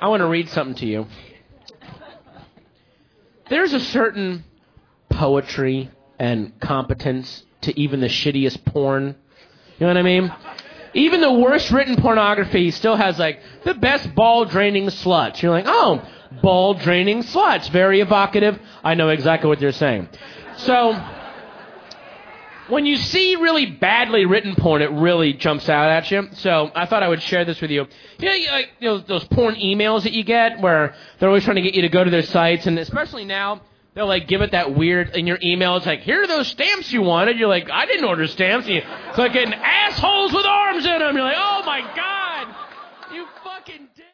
I want to read something to you. There's a certain poetry and competence to even the shittiest porn. You know what I mean? Even the worst written pornography still has, like, the best ball-draining sluts. You're like, oh, ball-draining sluts. Very evocative. I know exactly what they're saying. So, when you see really badly written porn, it really jumps out at you. So, I thought I would share this with you. You know, those porn emails that you get where they're always trying to get you to go to their sites, and especially now, they'll, like, give it that weird, in your email, it's like, here are those stamps you wanted. You're like, I didn't order stamps. And you start getting assholes with arms in them. You're like, oh, my God.